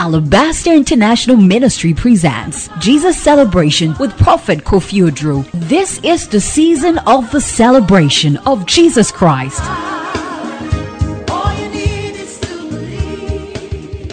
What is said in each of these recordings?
Alabaster International Ministry presents Jesus Celebration with Prophet Kofi Oduro. This is the season of the celebration of Jesus Christ. All you need is to believe.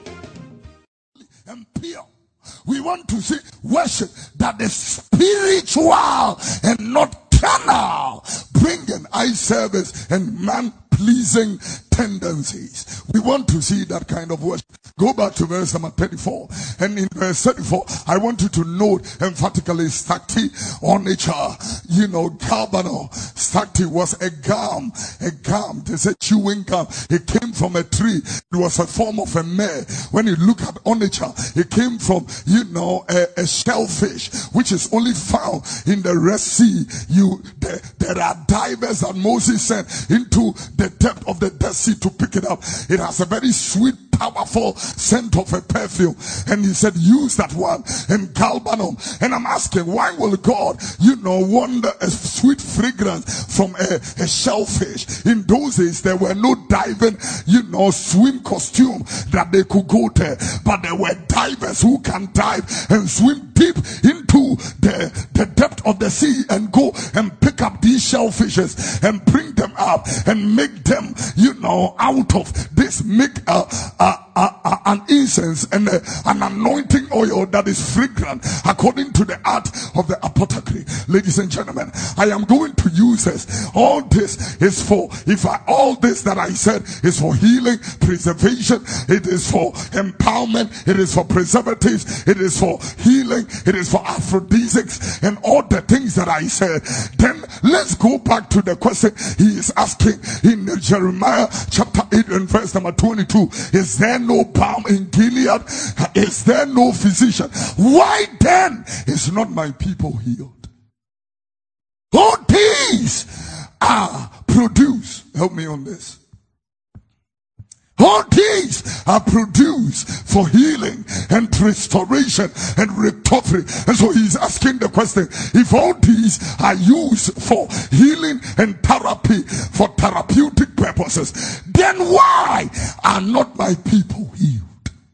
And pure. We want to see worship that is spiritual and not carnal, bringing eye service and man-pleasing tendencies. We want to see that kind of worship. Go back to verse number 34. And in verse 34, I want you to note emphatically Sakti Onicha, Galbano. Sakti was a gum. They said chewing gum. It came from a tree. It was a form of a mare. When you look at Onicha, it came from, a shellfish, which is only found in the Red Sea. There are divers that Moses sent into the depth of the Dead Sea to pick it up. It has a very sweet, powerful scent of a perfume, and he said use that one in galbanum. And I'm asking, why will God want a sweet fragrance from a shellfish? In those days there were no diving swim costume that they could go there, but there were divers who can dive and swim deep into the depth of the sea and go and pick up these shellfishes and bring them up and make them out of this, make an incense and an anointing oil that is fragrant according to the art of the apothecary. Ladies and gentlemen, I am going to use this. All this is for, all this that I said is for healing, preservation, it is for empowerment, it is for preservatives, it is for healing, it is for aphrodisiacs, and all the things that I said. Then let's go back to the question he is asking in Jeremiah chapter 8 and verse number 22. Is there no balm in Gilead? Is there no physician? Why then is not my people healed? All these are produced. Help me on this. All these are produced for healing and restoration and recovery. And so he's asking the question, if all these are used for healing and therapy, for therapeutic purposes, then why are not my people healed?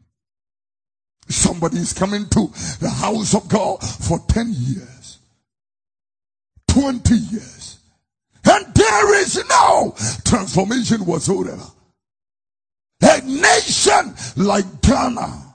Somebody is coming to the house of God for 10 years, 20 years, and there is no transformation whatsoever. A nation like Ghana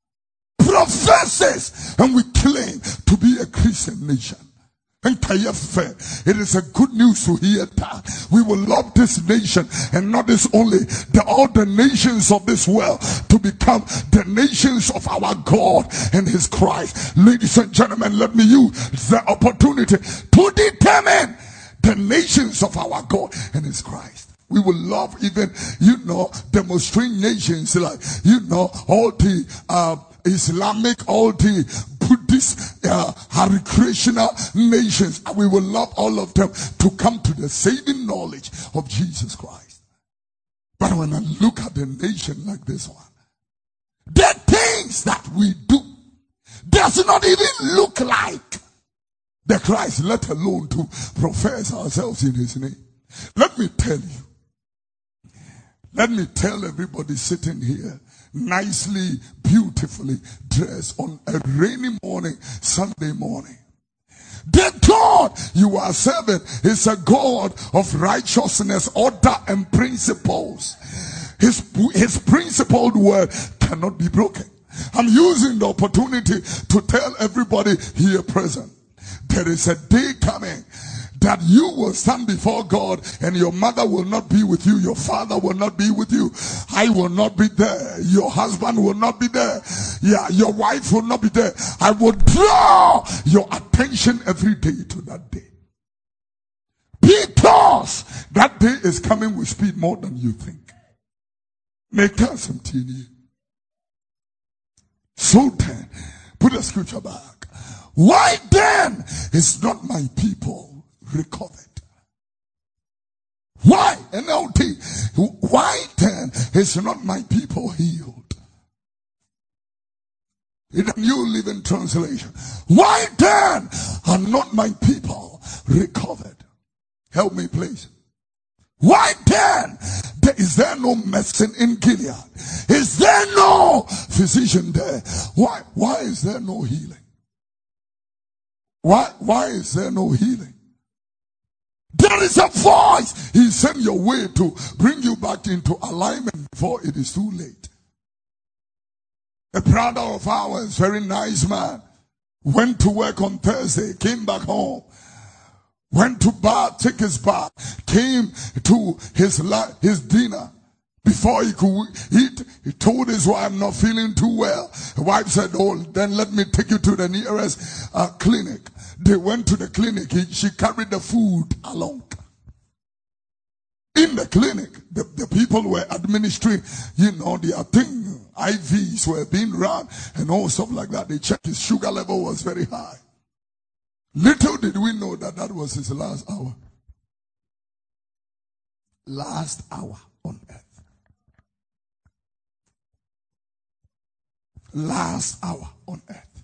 professes and we claim to be a Christian nation. And it is a good news to hear that we will love this nation, and not this only, all the nations of this world to become the nations of our God and his Christ. Ladies and gentlemen, let me use the opportunity to determine the nations of our God and his Christ. We will love even, demonstrating nations like, all the Islamic, all the Buddhist, recreational nations. We will love all of them to come to the saving knowledge of Jesus Christ. But when I look at a nation like this one, the things that we do does not even look like the Christ, let alone to profess ourselves in his name. Let me tell you. Let me tell everybody sitting here, nicely, beautifully dressed on a rainy morning, Sunday morning. The God you are serving is a God of righteousness, order, and principles. His principled word cannot be broken. I'm using the opportunity to tell everybody here present, there is a day coming that you will stand before God and your mother will not be with you, your father will not be with you, I will not be there, your husband will not be there, your wife will not be there. I will draw your attention every day to that day, because that day is coming with speed more than you think. Make us continue. So then, put the scripture back. Why then is not my people recovered? Why? NLT. Why then is not my people healed? In the New Living Translation. Why then are not my people recovered? Help me please. Why then is there no medicine in Gilead? Is there no physician there? Why is there no healing? Why is there no healing? There is a voice. He sent your way to bring you back into alignment before it is too late. A brother of ours, very nice man, went to work on Thursday, came back home, went to bath, took his bath, came to his dinner. Before he could eat, he told his wife, "I'm not feeling too well." The wife said, "Oh, then let me take you to the nearest clinic." They went to the clinic. She carried the food along. In the clinic, the people were administering, their thing. IVs were being run and all stuff like that. They checked his sugar level was very high. Little did we know that was his last hour. Last hour on earth. Last hour on earth.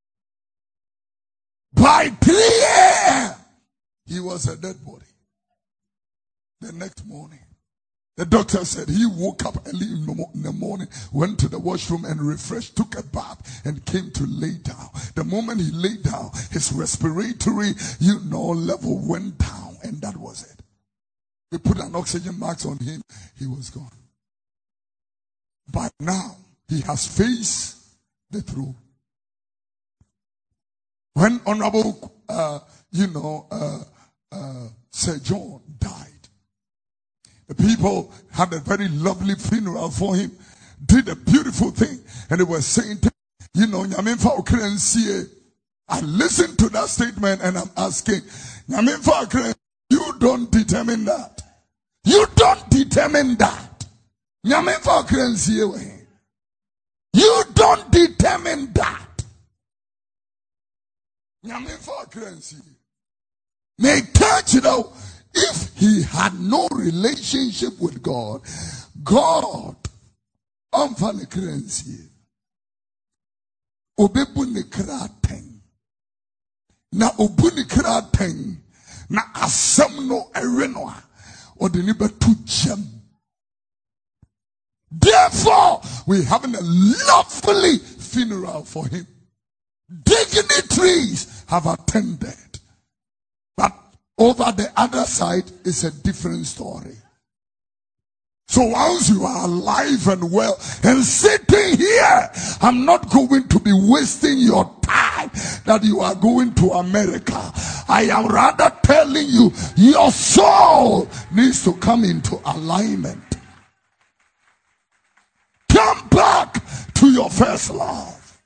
By 3 a.m., he was a dead body. The next morning, the doctor said he woke up early in the morning, went to the washroom and refreshed, took a bath and came to lay down. The moment he lay down, his respiratory, level went down, and that was it. They put an oxygen mask on him. He was gone. But now, he has faced the truth. When Honorable, Sir John died, the people had a very lovely funeral for him, did a beautiful thing, and they were saying, I listened to that statement and I'm asking, you don't determine that. You don't determine that. You don't determine that. May touch it out. If he had no relationship with God, omfane krensie obebu ne kraten na obu ne kraten na asem no ewe no a ode ni betu jam. Therefore, we're having a lovely funeral for him. Dignitaries have attended. But over the other side is a different story. So once you are alive and well and sitting here, I'm not going to be wasting your time that you are going to America. I am rather telling you, your soul needs to come into alignment. Come back to your first love.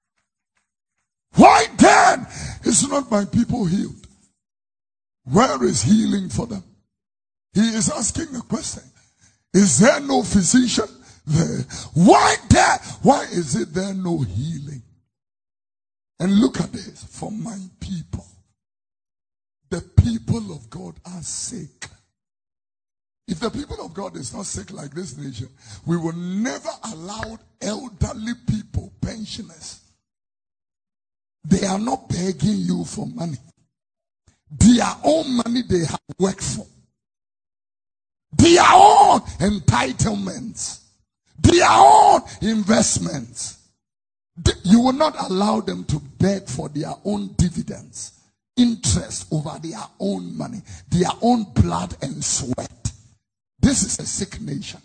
Why then is not my people healed? Where is healing for them? He is asking a question. Is there no physician there? Why there? Why is it there no healing? And look at this. For my people, the people of God are sick. If the people of God is not sick like this nation, we will never allow elderly people, pensioners. They are not begging you for money. Their own money they have worked for. Their own entitlements. Their own investments. You will not allow them to beg for their own dividends, interest over their own money, their own blood and sweat. This is a sick nation.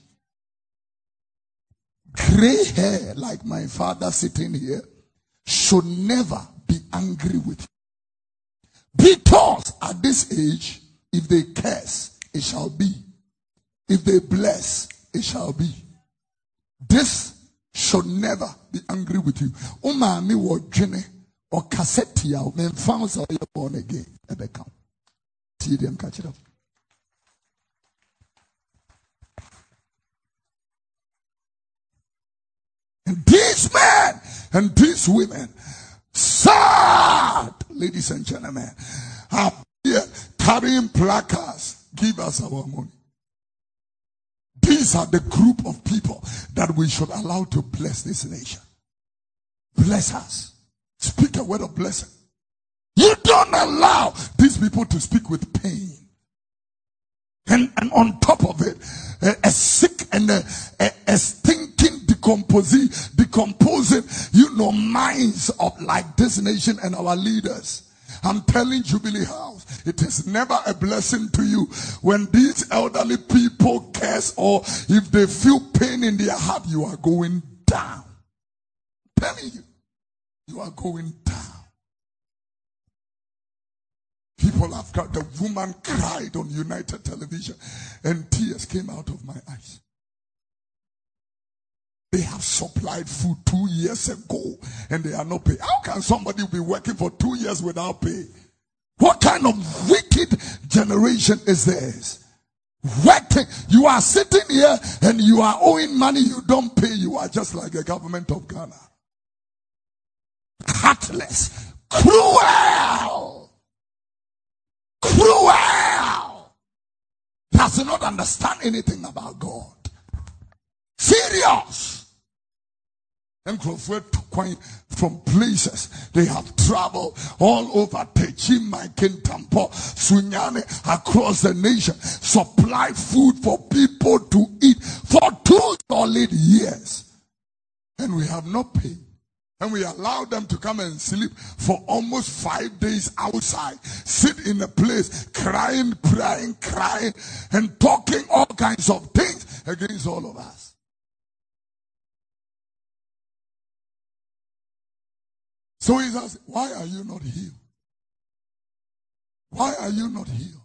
Gray hair like my father sitting here should never be angry with you. Because at this age, if they curse, it shall be. If they bless, it shall be. This should never be angry with you. Umami wo dwene or cassette ya men found so you born again. Ebeka. See them catch it up. And these men and these women, sad, ladies and gentlemen, are here carrying placards. Give us our money. These are the group of people that we should allow to bless this nation. Bless us. Speak a word of blessing. You don't allow these people to speak with pain. And on top of it, a sick and a stinking decomposing, minds of like this nation and our leaders. I'm telling Jubilee House, it is never a blessing to you when these elderly people curse, or if they feel pain in their heart, you are going down. I'm telling you, you are going down. People have got, the woman cried on United Television and tears came out of my eyes. They have supplied food 2 years ago and they are not paid. How can somebody be working for 2 years without pay? What kind of wicked generation is this? Working, you are sitting here and you are owing money you don't pay. You are just like the government of Ghana. Heartless, cruel, does not understand anything about God. Serious. And from places they have traveled all over Techima, Kintampo, Sunyane, across the nation, supply food for people to eat for 2 solid years. And we have not paid. And we allow them to come and sleep for almost 5 days outside, sit in a place, crying, and talking all kinds of things against all of us. So he says, why are you not healed? Why are you not healed?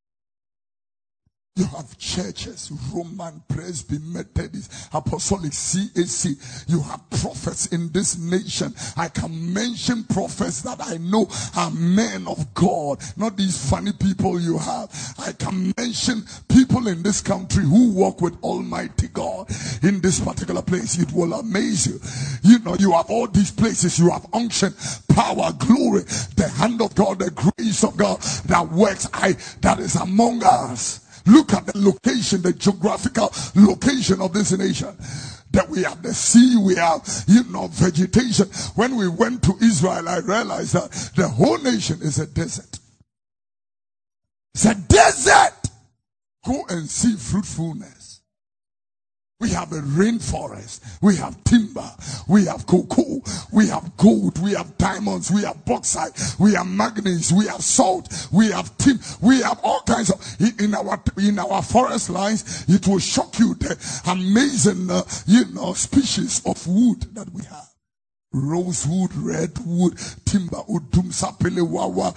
You have churches, Roman, Presby, Methodist, Apostolic, CAC. You have prophets in this nation. I can mention prophets that I know are men of God, not these funny people you have. I can mention people in this country who walk with Almighty God in this particular place. It will amaze you. You know, you have all these places. You have unction, power, glory, the hand of God, the grace of God that works. That is among us. Look at the location, the geographical location of this nation. That we have the sea, we have, vegetation. When we went to Israel, I realized that the whole nation is a desert. It's a desert. Go and see fruitfulness. We have a rainforest, we have timber, we have cocoa, we have gold, we have diamonds, we have bauxite, we have manganese, we have salt, we have tin, we have all kinds of, in our forest lines. It will shock you the amazing, species of wood that we have. Rosewood, redwood, timber, udum, sapele, wawa,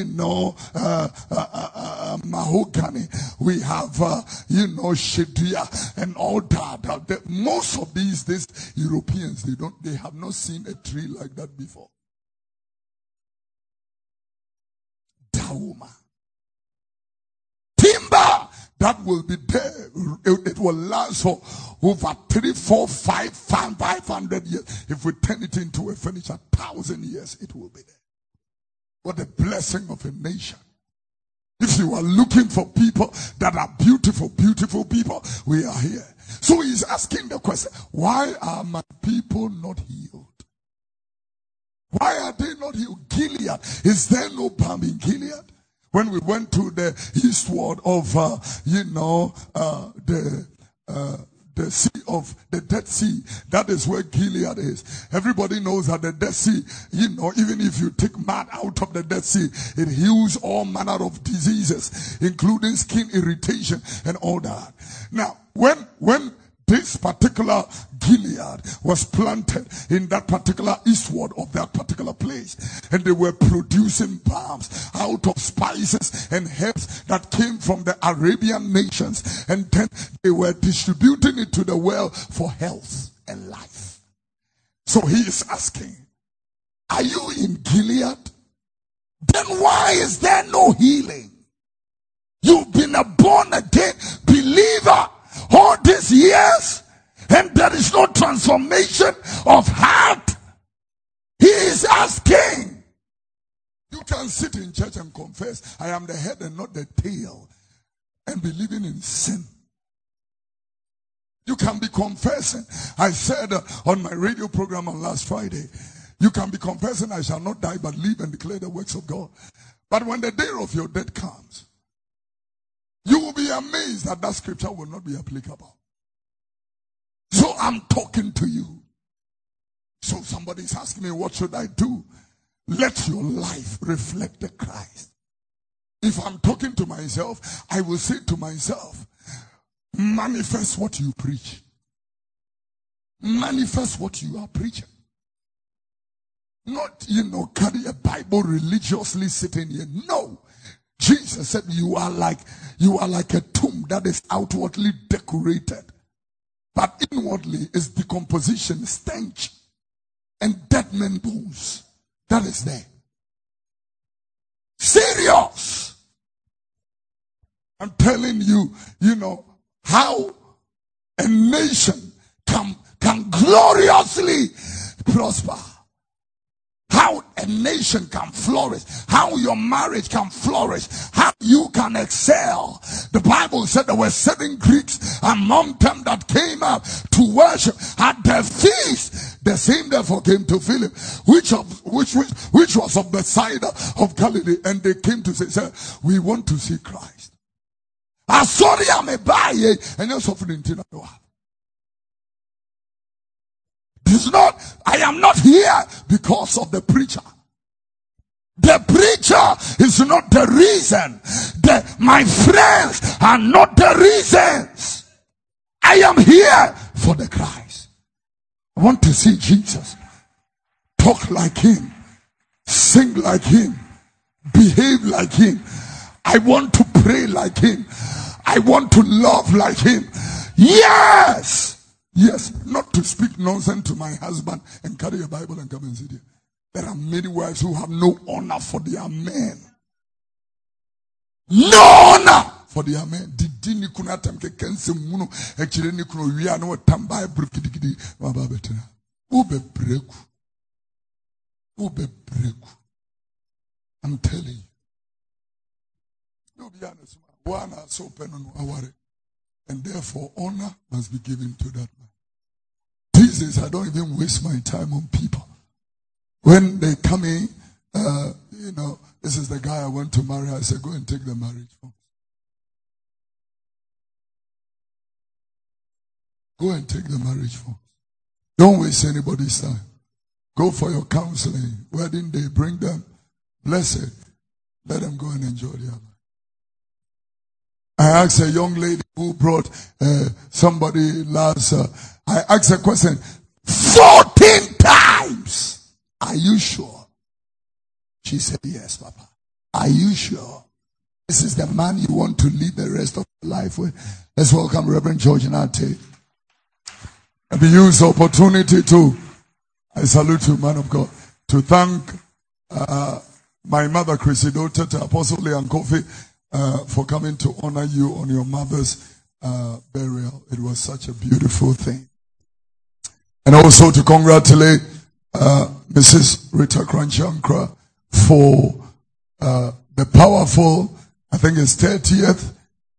mahogany. We have, shedia and all that. Most of these Europeans, they have not seen a tree like that before. Dauma. Timber that will be there. It will last for over 3, 4, 500 years. If we turn it into a furniture, 1,000 years, it will be there. What a blessing of a nation. If you are looking for people that are beautiful, beautiful people, we are here. So he's asking the question, why are my people not healed? Why are they not healed? Gilead, is there no balm in Gilead? When we went to the eastward of, the sea of the Dead Sea, that is where Gilead is. Everybody knows that the Dead Sea, even if you take mud out of the Dead Sea, it heals all manner of diseases, including skin irritation and all that. Now, when this particular Gilead was planted in that particular eastward of that particular place, and they were producing balms out of spices and herbs that came from the Arabian nations, and then they were distributing it to the world for health and life. So he is asking, are you in Gilead? Then why is there no healing? You've been a born again believer all these years, and there is no transformation of heart. He is asking. You can sit in church and confess, I am the head and not the tail, and be living in sin. You can be confessing. I said on my radio program on last Friday, you can be confessing, I shall not die but live and declare the works of God. But when the day of your death comes, you will be amazed that that scripture will not be applicable. So I'm talking to you. So somebody's asking me, what should I do? Let your life reflect the Christ. If I'm talking to myself, I will say to myself, manifest what you preach. Manifest what you are preaching. Not, carry a Bible religiously sitting here. No. Jesus said you are like a tomb that is outwardly decorated, but inwardly is decomposition, stench, and dead men bones. That is there. Serious. I'm telling you, how a nation can gloriously prosper. How a nation can flourish. How your marriage can flourish. How you can excel. The Bible said there were 7 Greeks among them that came up to worship at the feast. The same therefore came to Philip, which was of Bethsaida of Galilee, and they came to say, sir, we want to see Christ. I saw the buy and you're suffering. I am not here because of the preacher. The preacher is not the reason. My friends are not the reasons. I am here for the Christ. I want to see Jesus. Talk like him. Sing like him. Behave like him. I want to pray like him. I want to love like him. Yes. Yes, not to speak nonsense to my husband and carry a Bible and come and sit here. There are many wives who have no honor for their men. No honor for their men. Didi kuna tamke kense muno ekire ni kuno wi ana tamba brukidikidi baba betena. Ube breku. I'm telling you. No be honest. One so pen on aware. And therefore honor must be given to that man. These days I don't even waste my time on people. When they come in, this is the guy I want to marry. I say, go and take the marriage form. Go and take the marriage form. Don't waste anybody's time. Go for your counseling. Wedding day, bring them. Bless it. Let them go and enjoy their life. I asked a young lady who brought somebody last. I asked a question 14 times. Are you sure? She said, yes, Papa. Are you sure? This is the man you want to lead the rest of your life with. Let's welcome Reverend George Nate. And we use the opportunity to, I salute you, man of God, to thank my mother, Chrissy Dota, Apostle Leon Kofi, for coming to honor you on your mother's burial. It was such a beautiful thing. And also to congratulate Mrs. Rita Kranchankra for the powerful, I think it's 30th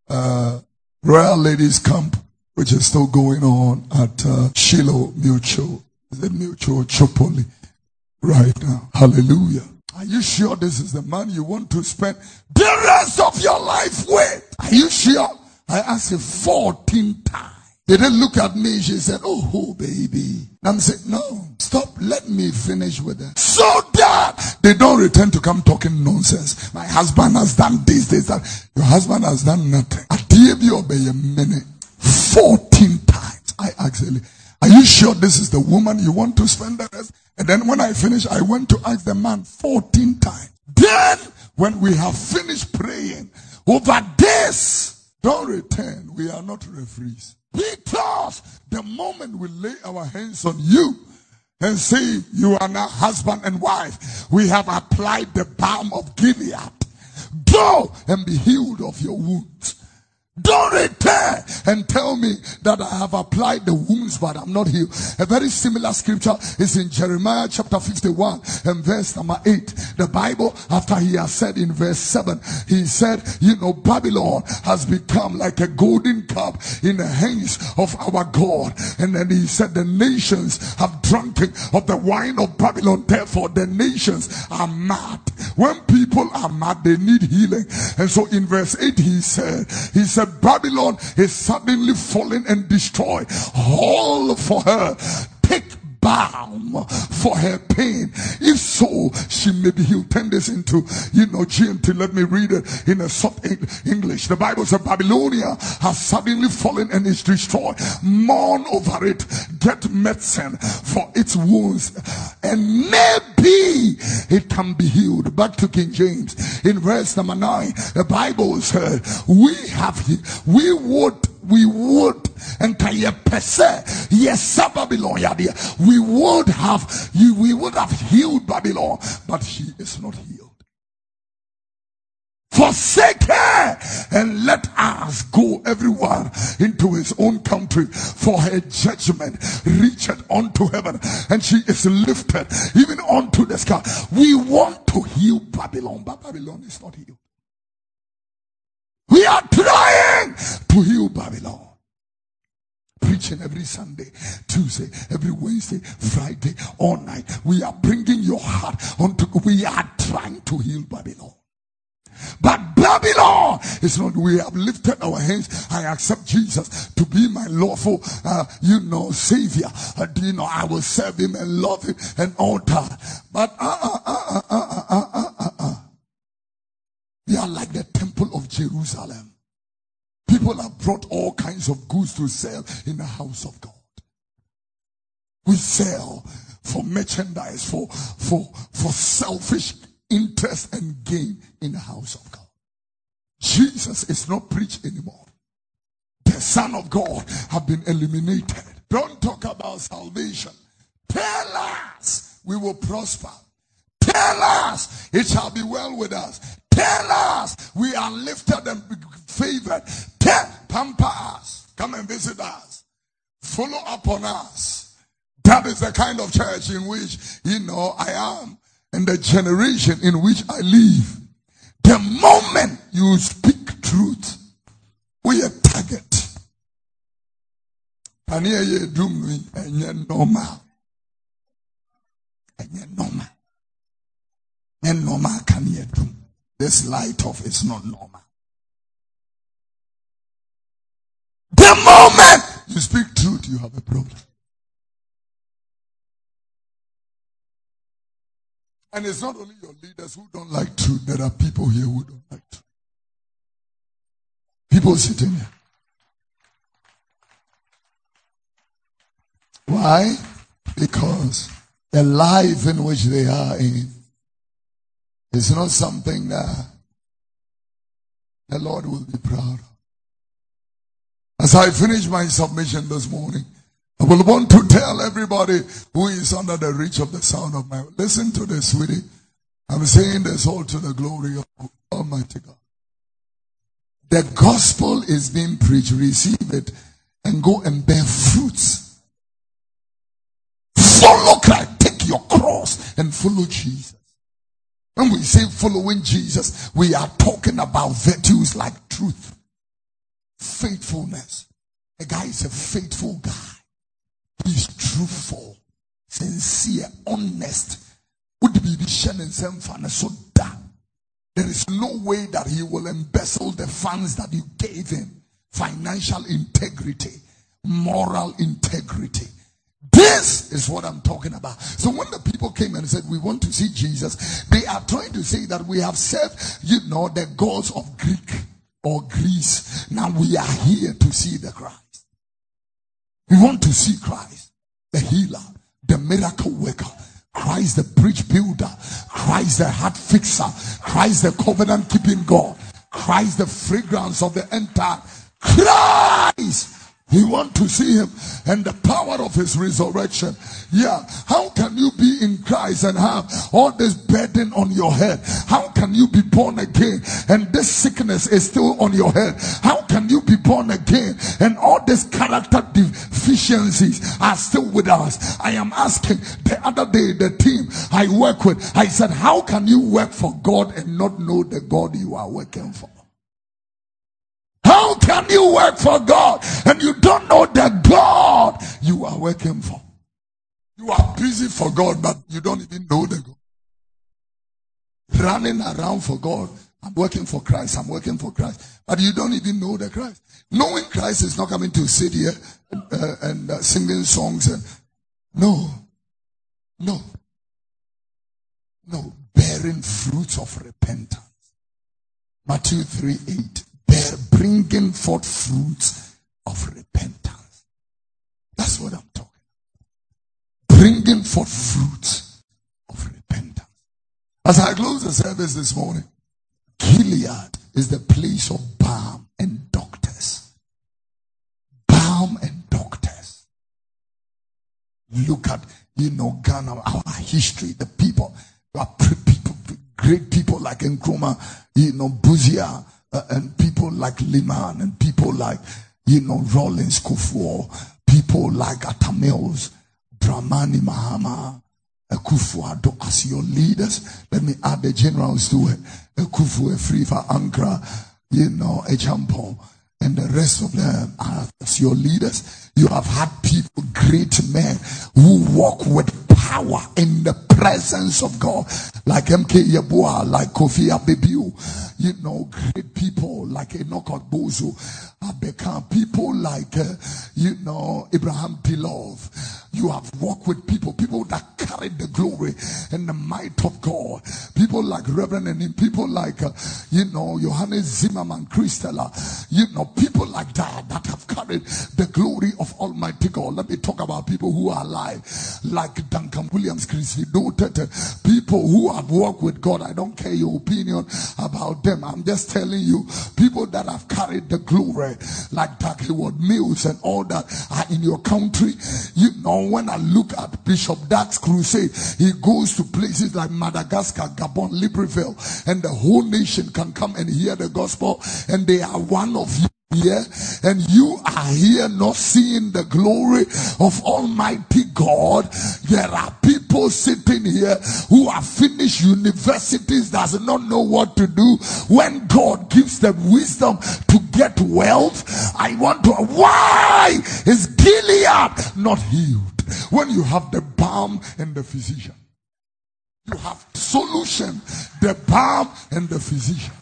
Royal Ladies Camp, which is still going on at Shiloh Mutual. Is it Mutual Chopoli right now? Hallelujah. Are you sure this is the man you want to spend the rest of your life with? Are you sure? I asked her 14 times. They didn't look at me. She said, oh, baby. And I'm saying, no, stop. Let me finish with them. So that they don't return to come talking nonsense. My husband has done this, that. Your husband has done nothing. I gave you obey a minute. 14 times. I asked her, are you sure this is the woman you want to spend the rest? And then when I finished, I went to ask the man 14 times. Then, when we have finished praying over this, don't return. We are not referees. Because the moment we lay our hands on you and say you are now husband and wife, we have applied the balm of Gilead. Go and be healed of your wounds. Don't return and tell me that I have applied the wounds but I'm not healed. A very similar scripture is in Jeremiah chapter 51 and verse number 8. The Bible, after he has said in verse 7, he said, Babylon has become like a golden cup in the hands of our God. And then he said, the nations have drunken of the wine of Babylon. Therefore, the nations are mad. When people are mad, they need healing. And so in verse 8, he said, said, Babylon is suddenly fallen and destroyed. All for her. Take balm for her pain. If so, she may be healed. Turn this into, GMT. Let me read it in a soft English. The Bible says Babylonia has suddenly fallen and is destroyed. Mourn over it. Get medicine for its wounds, and maybe it can be healed. Back to King James. In verse number 9, the Bible said, we would and yes, Babylon, we would have healed Babylon, but she is not healed. Forsake her and let us go, everyone, into his own country, for her judgment reacheth unto heaven, and she is lifted even unto the sky. We want to heal Babylon, but Babylon is not healed. We are trying to heal Babylon. Preaching every Sunday, Tuesday, every Wednesday, Friday, all night. We are bringing your heart onto, we are trying to heal Babylon. But Babylon is not. We have lifted our hands. I accept Jesus to be my lawful, Savior. I will serve him and love him and all that. But we are like the temple of Jerusalem. People have brought all kinds of goods to sell in the house of God. We sell for merchandise, for selfish interest and gain in the house of God. Jesus is not preached anymore. The Son of God have been eliminated. Don't talk about salvation. Tell us we will prosper. Tell us it shall be well with us. Tell us we are lifted and favored. Pamper us. Come and visit us. Follow up on us. That is the kind of church in which, I am, and the generation in which I live. The moment you speak truth, we are target. And here you do me, and you're normal. And you're normal. And normal can you do? This light of is not normal. The moment you speak truth, you have a problem. And it's not only your leaders who don't like truth. There are people here who don't like truth. People sitting here. Why? Because the life in which they are in is not something that the Lord will be proud of. As I finish my submission this morning, I will want to tell everybody who is under the reach of the sound of my voice. Listen to this, sweetie. I'm saying this all to the glory of Almighty God. The gospel is being preached. Receive it and go and bear fruits. Follow Christ. Take your cross and follow Jesus. When we say following Jesus, we are talking about virtues like truth, faithfulness. A guy is a faithful guy. He's truthful, sincere, honest. There is no way that he will embezzle the funds that you gave him. Financial integrity, moral integrity. This is what I'm talking about. So when the people came and said, we want to see Jesus, they are trying to say that we have served, the gods of Greek or Greece. Now we are here to see the Christ. We want to see Christ, the healer, the miracle worker, Christ the bridge builder, Christ the heart fixer, Christ the covenant keeping God, Christ the fragrance of the entire Christ. We want to see him and the power of his resurrection. Yeah. How can you be in Christ and have all this burden on your head? How can you be born again and this sickness is still on your head? How can you be born again and all these character deficiencies are still with us? I am asking. The other day, the team I work with, I said, how can you work for God and not know the God you are working for? How can you work for God and you don't know the God you are working for? You are busy for God, but you don't even know the God. Running around for God, I'm working for Christ. I'm working for Christ. But you don't even know the Christ. Knowing Christ is not coming to sit here and singing songs. No. Bearing fruits of repentance. Matthew 3:8. Bringing forth fruits of repentance. That's what I'm talking about. Bringing forth fruits of repentance. As I close the service this morning, Gilead is the place of balm and doctors. Balm and doctors. Look at, Ghana, our history, the people, great people like Nkrumah, Buzia, and people like Liman, and people like, Rawlings Kufuor, people like Atamils, Dramani Mahama, Akufo-Addo as your leaders. Let me add the generals to it. Akufo, Afrifa, Ankara, Ejampo, and the rest of them as your leaders. You have had people, great men, who walk with power in the presence of God, like MK Yeboah, like Kofi Abebiu, great people like Enoch Ogbozo, Abeka, people like, Abraham Pilov. You have walked with people that carried the glory and the might of God. People like Reverend and people like, Johannes Zimmerman, Christella, people like that have carried the glory of Almighty God. Let me talk about people who are alive, like Duncan Williams, Chris Noted, people who have walked with God. I don't care your opinion about them. I'm just telling you, people that have carried the glory, like Doug Hayward Mills and all that are in your country. When I look at Bishop Dark's crusade, he goes to places like Madagascar, Gabon, Libreville, and the whole nation can come and hear the gospel, and they are one of you here, and you are here not seeing the glory of Almighty God. There are people sitting here who have finished universities, does not know what to do. When God gives them wisdom to get wealth, I want to, why is Gilead not healed? When you have the balm and the physician, you have solution, the balm and the physician.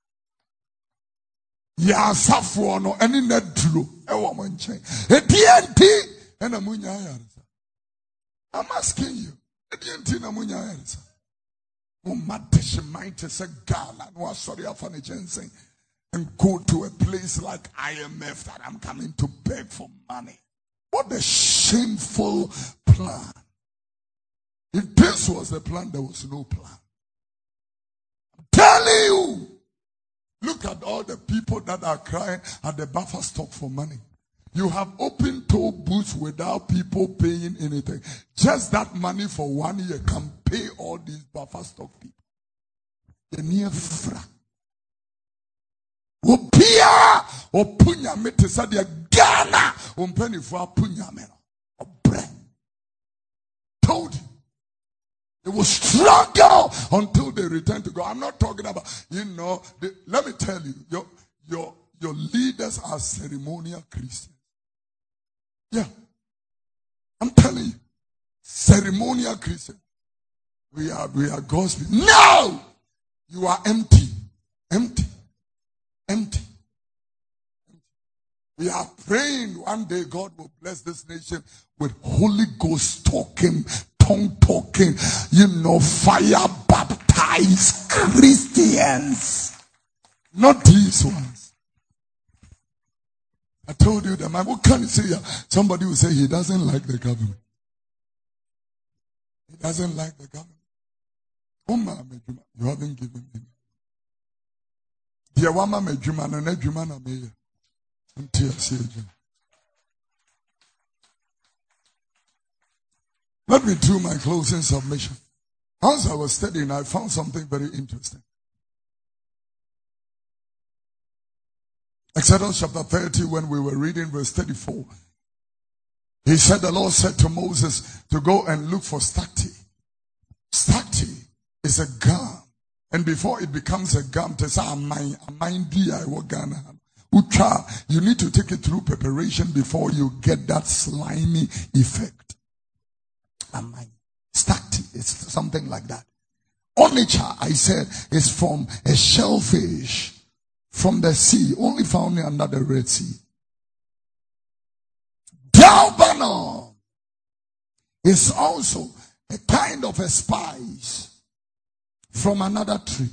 Ya safo no eni naduro ewo mo nchen edienti ena munya yarisa. I'm asking you, edienti na munya yarisa. O madish mind to say gala no sorry afane jensen and go to a place like IMF that I'm coming to beg for money. What a shameful plan. If this was the plan, there was no plan. I'm telling you. Look at all the people that are crying at the buffer stock for money. You have open toll booths without people paying anything. Just that money for 1 year can pay all these buffer stock people. The near fra. Opia opunya mete sadia Ghana umpeni for punya meno. Obre. Told you. They will struggle until they return to God. I'm not talking about, let me tell you, your leaders are ceremonial Christians. Yeah. I'm telling you, ceremonial Christians. We are God's people. No! You are empty. Empty. Empty. We are praying one day God will bless this nation with Holy Ghost talking, tongue talking, fire baptized Christians. Not these ones. I told you that. What can you say? Somebody will say he doesn't like the government. He doesn't like the government. You haven't given him. Let me do my closing submission. As I was studying, I found something very interesting. Exodus chapter 30, when we were reading verse 34, he said, the Lord said to Moses to go and look for stacte. Stacte is a gum. And before it becomes a gum, you need to take it through preparation before you get that slimy effect. Stacte is something like that. Onitsha, I said, is from a shellfish from the sea, only found under the Red Sea. Galbanum is also a kind of a spice from another tree.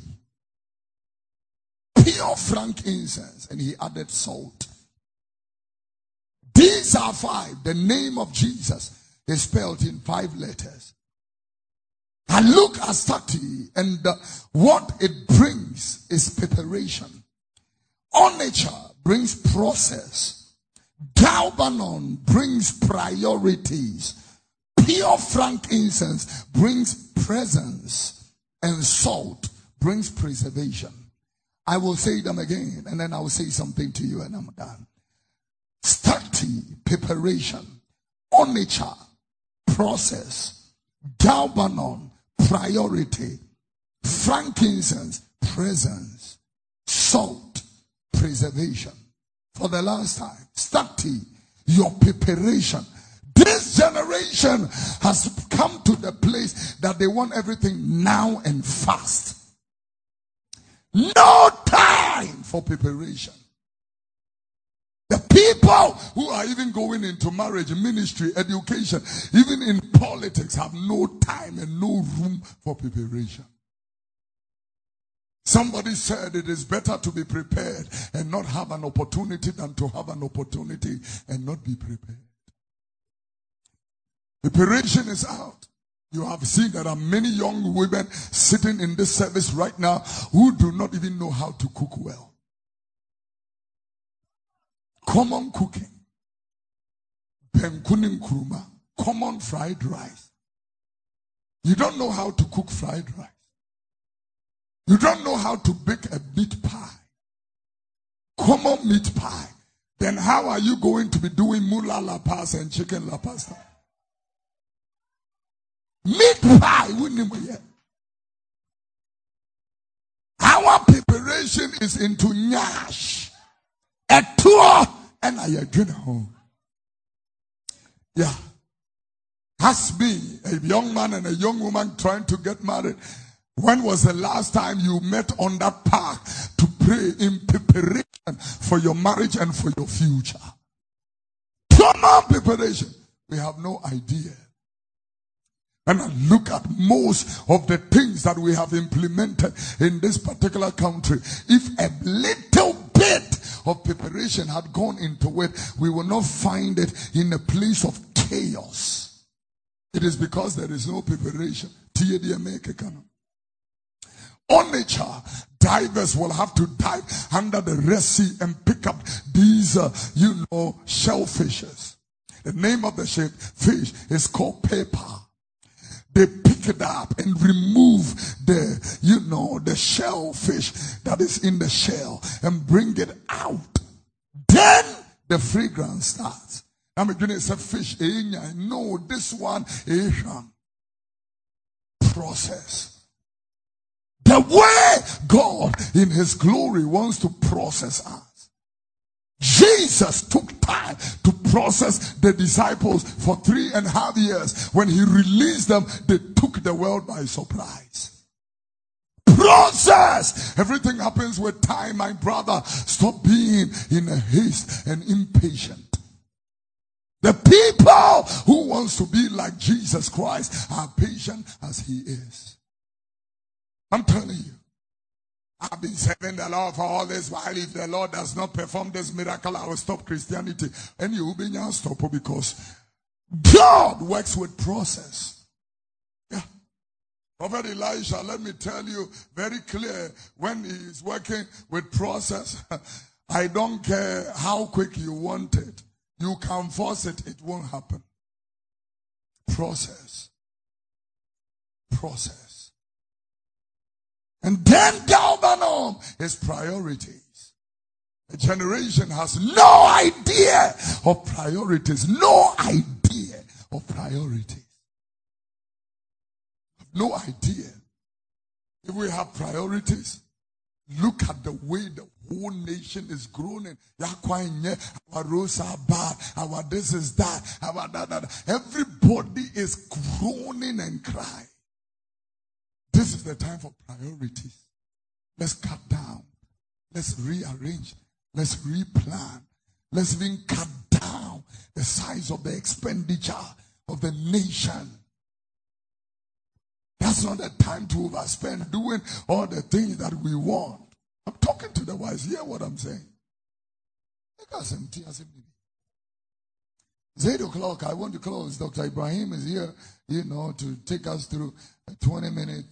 Pure frankincense, and he added salt. These are 5. The name of Jesus is spelled in 5 letters. I look at Stati, and what it brings is preparation. Onitsha brings process. Galbanum brings priorities. Pure frankincense brings presence. And salt brings preservation. I will say them again, and then I will say something to you, and I'm done. Stati, preparation. Onitsha, process. Galbanum, priority. Frankincense, presence. Salt, preservation. For the last time, Stati, your preparation. This generation has come to the place that they want everything now and fast. No time for preparation. The people who are even going into marriage, ministry, education, even in politics, have no time and no room for preparation. Somebody said it is better to be prepared and not have an opportunity than to have an opportunity and not be prepared. Preparation is out. You have seen there are many young women sitting in this service right now who do not even know how to cook well. Common cooking. Benkunin kuruma. Common fried rice. You don't know how to cook fried rice. You don't know how to bake a meat pie. Common meat pie. Then how are you going to be doing mula la pasta and chicken la pasta? Meat pie, our preparation is into nyash, a tour, and I agree home. Yeah. Ask me, a young man and a young woman trying to get married. When was the last time you met on that park to pray in preparation for your marriage and for your future? Common preparation. We have no idea. And I look at most of the things that we have implemented in this particular country. If a little bit of preparation had gone into it, we will not find it in a place of chaos. It is because there is no preparation. Onitsha, divers will have to dive under the Red Sea and pick up these, shellfishes. The name of the fish is called paper. They pick it up and remove the shellfish that is in the shell and bring it out. Then the fragrance starts. I'm going to say fish. No, this one is process. The way God in his glory wants to process us. Jesus took time to process the disciples for 3.5 years. When he released them, they took the world by surprise. Process! Everything happens with time, my brother. Stop being in a haste and impatient. The people who wants to be like Jesus Christ are patient as he is. I'm telling you. I've been serving the Lord for all this while. If the Lord does not perform this miracle, I will stop Christianity. And you will be now stop because God works with process. Yeah. Prophet Elisha, let me tell you very clear, when he is working with process, I don't care how quick you want it. You can force it, it won't happen. Process. Process. And then Galbanum is priorities. A generation has no idea of priorities. No idea of priorities. No idea. If we have priorities, look at the way the whole nation is groaning. Our roads are bad. Our this is that. Our that. Everybody is groaning and crying. This is the time for priorities. Let's cut down. Let's rearrange. Let's replan. Let's even cut down the size of the expenditure of the nation. That's not the time to overspend doing all the things that we want. I'm talking to the wise. Hear what I'm saying. It's 8 o'clock. I want to close. Dr. Ibrahim is here, to take us through a 20-minute,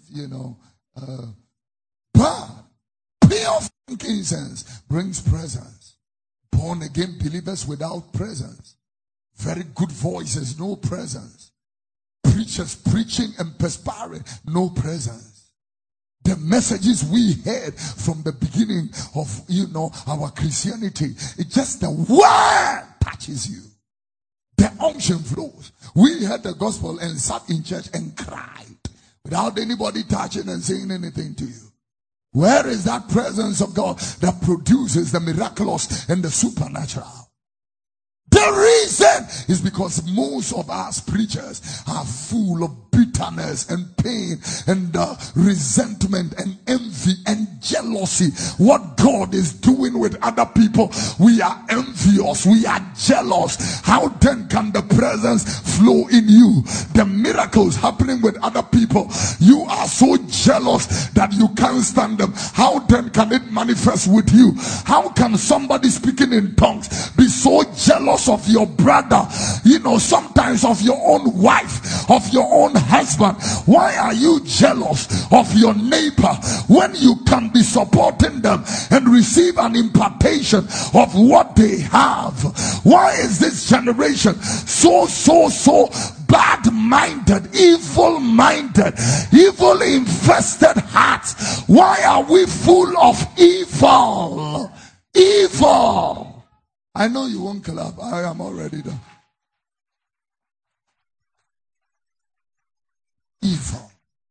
but pure frankincense brings presence. Born again believers without presence. Very good voices, no presence. Preachers preaching and perspiring, no presence. The messages we heard from the beginning of, our Christianity, it's just the word touches you. The unction flows. We heard the gospel and sat in church and cried without anybody touching and saying anything to you. Where is that presence of God that produces the miraculous and the supernatural? The reason is because most of us preachers are full of bitterness and pain and resentment and envy and jealousy. What God is doing with other people, we are envious, we are jealous. How then can the presence flow in you? The miracles happening with other people, you are so jealous that you can't stand them. How then can it manifest with you? How can somebody speaking in tongues be so jealous of your brother, sometimes of your own wife, of your own husband? Why are you jealous of your neighbor when you can be supporting them and receive an impartation of what they have? Why is this generation so bad-minded, evil-minded, evil-infested hearts? Why are we full of evil? Evil. I know you won't clap. I am already done. Evil.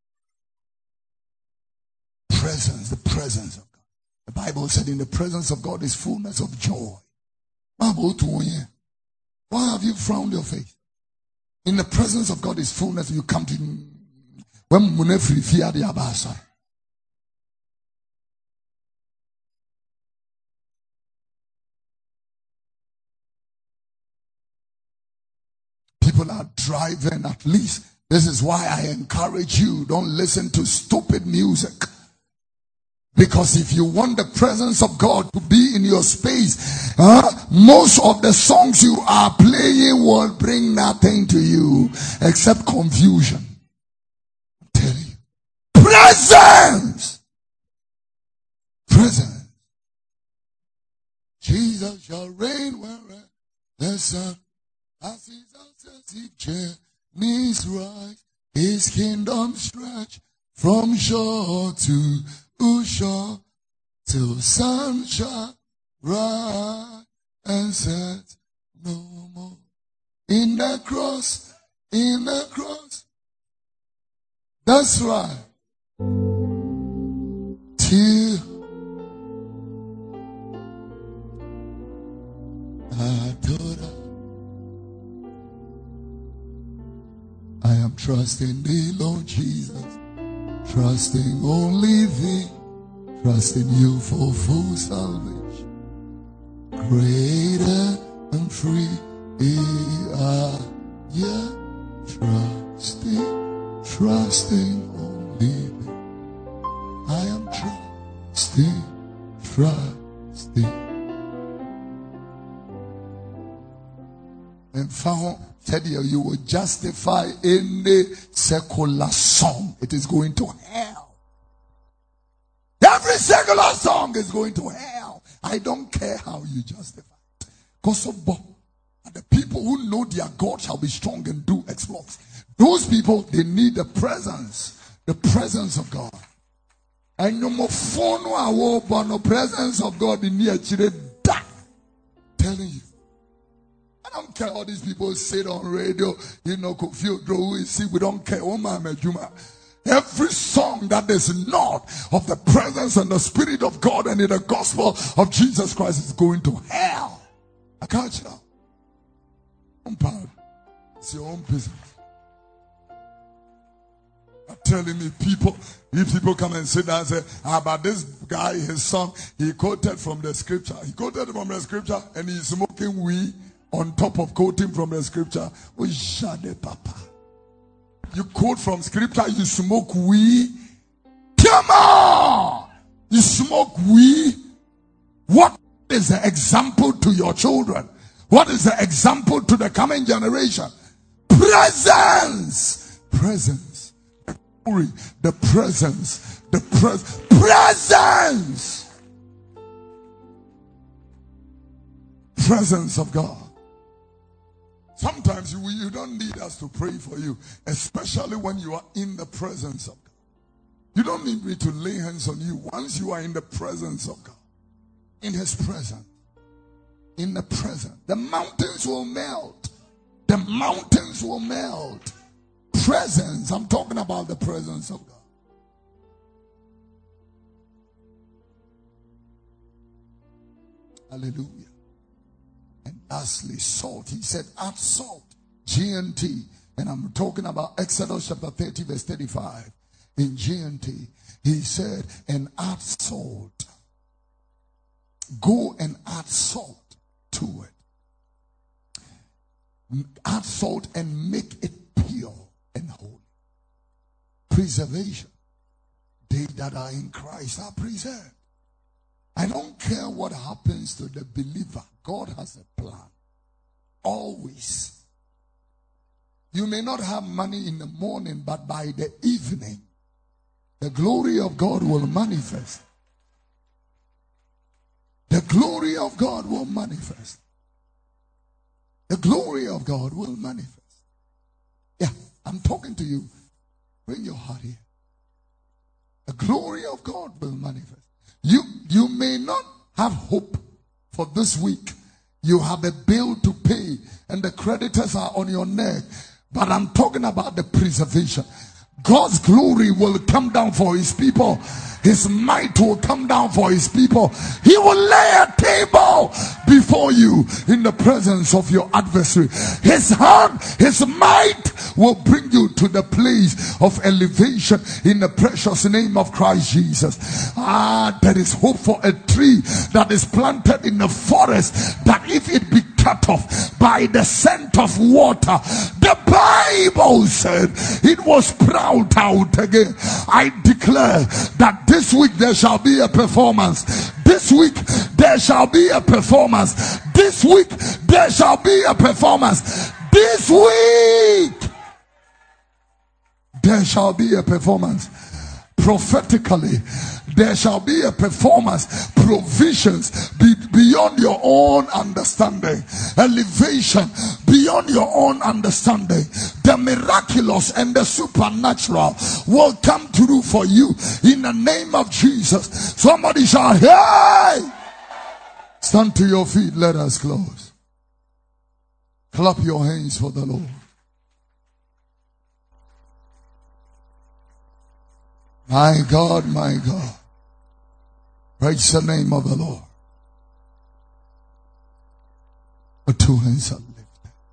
Presence, the presence of God. The Bible said in the presence of God is fullness of joy. Why have you frowned your face? In the presence of God is fullness. You come to when people are driving, at least this is why I encourage you, don't listen to stupid music. Because if you want the presence of God to be in your space, most of the songs you are playing will bring nothing to you except confusion. I'm telling you. Presence! Presence. Jesus shall reign wherever the sun as his ascended journeys rise, his kingdom stretch from shore to shore till sun shall rise and set no more. In the cross, that's right. Till I am trusting thee, Lord Jesus, trusting only thee, trusting you for full salvation. Greater and free are you, trusting only thee. I am trusting. And found said you will justify any secular song. It is going to hell. Every secular song is going to hell. I don't care how you justify it. Because the people who know their God shall be strong and do exploits. Those people, they need the presence of God. And no more phone or no presence of God in near telling you. I don't care all these people say on radio, we don't care. Every song that is not of the presence and the Spirit of God and in the gospel of Jesus Christ is going to hell. I can't you know. It's your own business. telling me if people come and sit down and say, but this guy, his son, he quoted from the scripture. He quoted from the scripture and he's smoking weed on top of quoting from the scripture. Oh, shade papa. You quote from scripture, you smoke weed. Come on! You smoke weed. What is the example to your children? What is the example to the coming generation? Presence. Presence. The presence. Presence. Presence of God. Sometimes you don't need us to pray for you, especially when you are in the presence of God. You don't need me to lay hands on you once you are in the presence of God. In His presence. In the presence. The mountains will melt. The mountains will melt. Presence. I'm talking about the presence of God. Hallelujah. And lastly, salt. He said, add salt. GNT. And I'm talking about Exodus chapter 30 verse 35. In GNT, he said, and add salt. Go and add salt to it. Add salt and make it pure and holy. Preservation. They that are in Christ are preserved. I don't care what happens to the believer. God has a plan. Always. You may not have money in the morning, but by the evening, the glory of God will manifest. The glory of God will manifest. The glory of God will manifest. Yeah, I'm talking to you. Bring your heart here. The glory of God will manifest. You may not have hope for this week. You have a bill to pay and the creditors are on your neck. But I'm talking about the preservation. God's glory will come down for His people. His might will come down for His people. He will lay a table before you in the presence of your adversary. His hand, His might will bring you to the place of elevation in the precious name of Christ Jesus. There is hope for a tree that is planted in the forest, that if it be cut off by the scent of water, the Bible said it will sprout out again. I declare that this week there shall be a performance. This week there shall be a performance. This week there shall be a performance. This week there shall be a performance. Prophetically, there shall be a performance. Provisions beyond your own understanding. Elevation beyond your own understanding. The miraculous and the supernatural will come through for you in the name of Jesus. Somebody shout, hey! Stand to your feet. Let us close. Clap your hands for the Lord. My God, my God. Praise the name of the Lord. The two hands are lifted.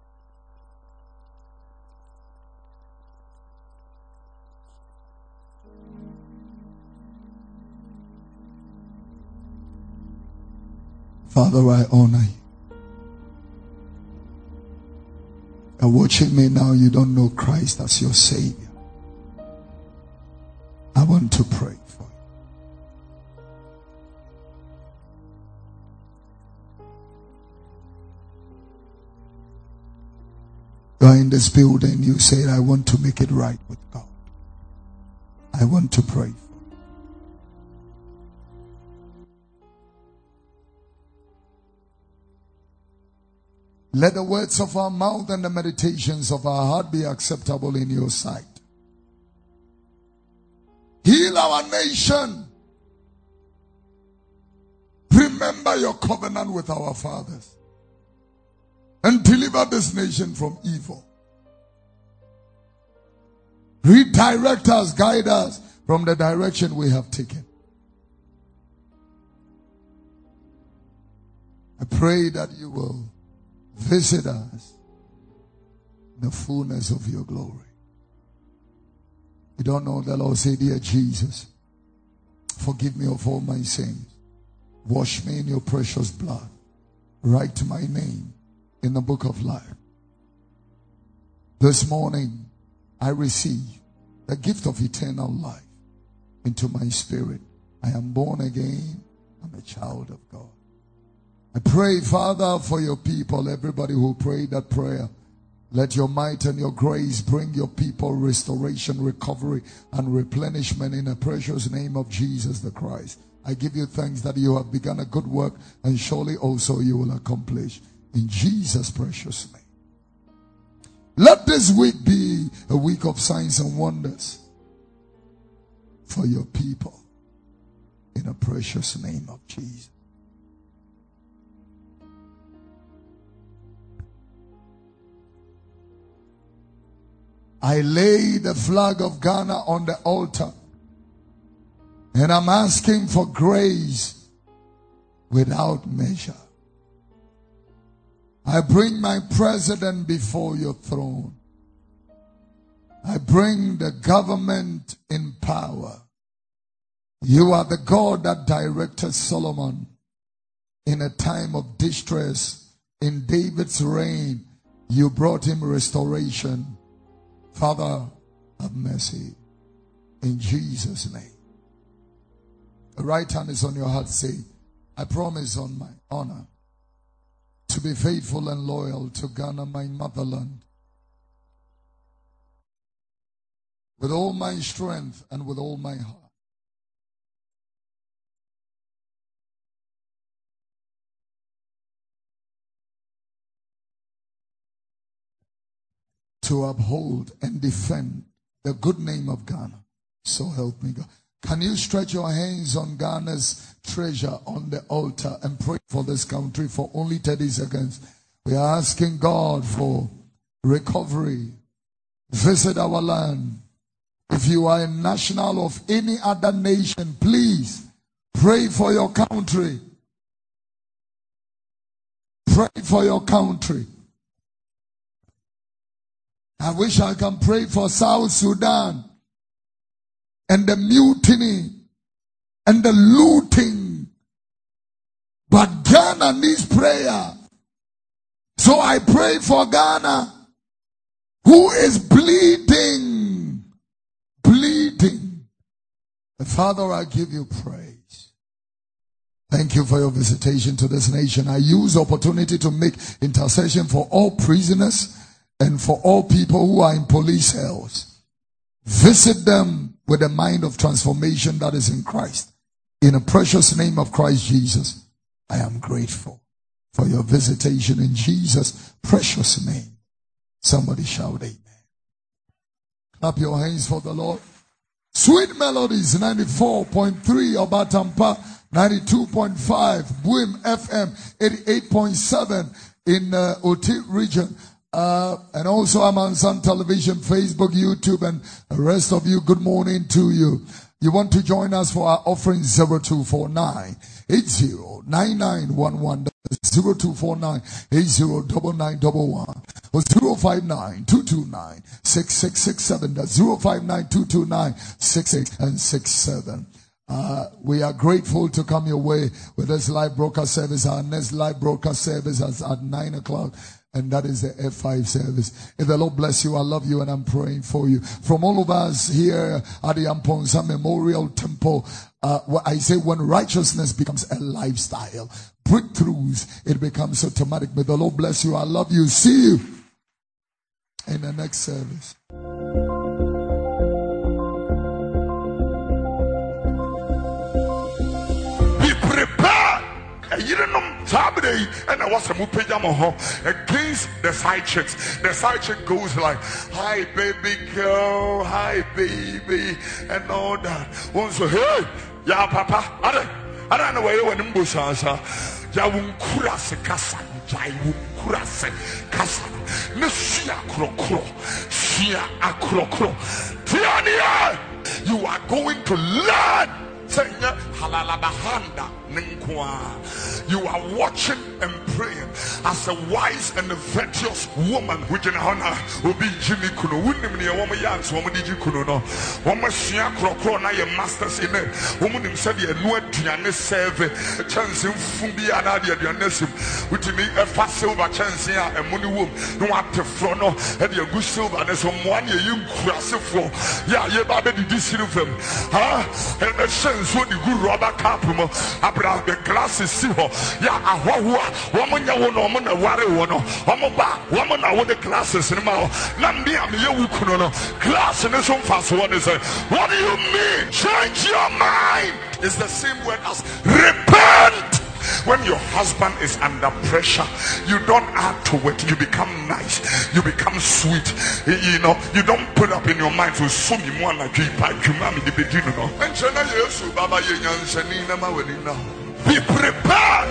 Father, I honor you. You're watching me now, you don't know Christ as your Savior. I want to pray for you. You are in this building, you said, I want to make it right with God. I want to pray for you. Let the words of our mouth and the meditations of our heart be acceptable in your sight. Heal our nation. Remember your covenant with our fathers. And deliver this nation from evil. Redirect us, guide us from the direction we have taken. I pray that you will visit us in the fullness of your glory. You don't know the Lord. Say, dear Jesus, forgive me of all my sins. Wash me in your precious blood. Write my name in the book of life. This morning, I receive the gift of eternal life into my spirit. I am born again. I'm a child of God. I pray, Father, for your people, everybody who prayed that prayer. Let your might and your grace bring your people restoration, recovery, and replenishment in the precious name of Jesus the Christ. I give you thanks that you have begun a good work, and surely also you will accomplish. In Jesus' precious name. Let this week be a week of signs and wonders for your people. In the precious name of Jesus. I lay the flag of Ghana on the altar, and I'm asking for grace without measure. I bring my president before your throne. I bring the government in power. You are the God that directed Solomon in a time of distress. In David's reign, you brought him restoration. Father, have mercy. In Jesus' name. The right hand is on your heart. Say, I promise on my honor to be faithful and loyal to Ghana, my motherland, with all my strength and with all my heart. To uphold and defend the good name of Ghana. So help me God. Can you stretch your hands on Ghana's treasure on the altar and pray for this country for only 30 seconds? We are asking God for recovery. Visit our land. If you are a national of any other nation, please pray for your country. Pray for your country. I wish I can pray for South Sudan and the mutiny and the looting. But Ghana needs prayer. So I pray for Ghana, who is bleeding. Bleeding. Father, I give you praise. Thank you for your visitation to this nation. I use the opportunity to make intercession for all prisoners and for all people who are in police cells. Visit them with a mind of transformation that is in Christ. In the precious name of Christ Jesus, I am grateful for your visitation in Jesus' precious name. Somebody shout amen. Clap your hands for the Lord. Sweet Melodies 94.3 Obatampa, 92.5 Buim FM, 88.7 in Oti region. And also I'm on Sun Television, Facebook, YouTube, and the rest of you, good morning to you. You want to join us for our offering 0249 809911, 0249 809911, or 059 229 6667, that's 059 229 6667. We are grateful to come your way with this live broadcast service. Our next live broadcast service is at 9 o'clock. And that is the F5 service. If the Lord bless you, I love you and I'm praying for you. From all of us here at the Amponsa Memorial Temple, I say when righteousness becomes a lifestyle, breakthroughs, it becomes automatic. May the Lord bless you. I love you. See you in the next service. Be prepared. You don't know. And I was against the side chicks. The side chick goes like, hi baby girl, hi baby, and all that. One so, hey, yeah papa, I don't know where you went in Bushasha. Yawunkurase kasa, Yawunkurase kasa, Nishia krokro, Shia akrokro. Tiania, you are going to learn You are watching and praying as a wise and a virtuous woman. Which in honor will be Jimmy Kuno. Wouldn't me a woman yans, woman did you kuno no? Woman Shia Crocro, now your masters in it. Woman said you know to serve a chance in Fumbi and Adia Dianesim. Which me a fast silver chance here and money womb. No one to frono and your good silver. There's some one year you cross it for. Yeah, you baby did this in them. And the sense when you good rubber cap, Abra the glasses see her. Yeah, a woman, you want to worry one. Woman, I want the glasses in the mouth. Nambia, you couldn't glass in this one fast one is it. What do you mean? Change your mind. It's the same word as repent. When your husband is under pressure, you don't add to it. You become nice. You become sweet. You know, you don't put up in your mind to sue me more like you. Be prepared.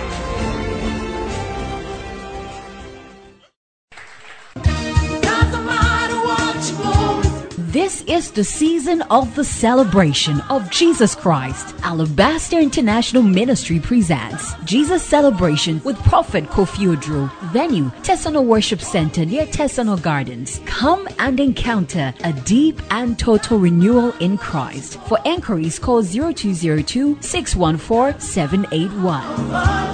This is the season of the celebration of Jesus Christ. Alabaster International Ministry presents Jesus Celebration with Prophet Kofi Oduro. Venue, Tesano Worship Center near Tesano Gardens. Come and encounter a deep and total renewal in Christ. For enquiries, call 0202 614 781.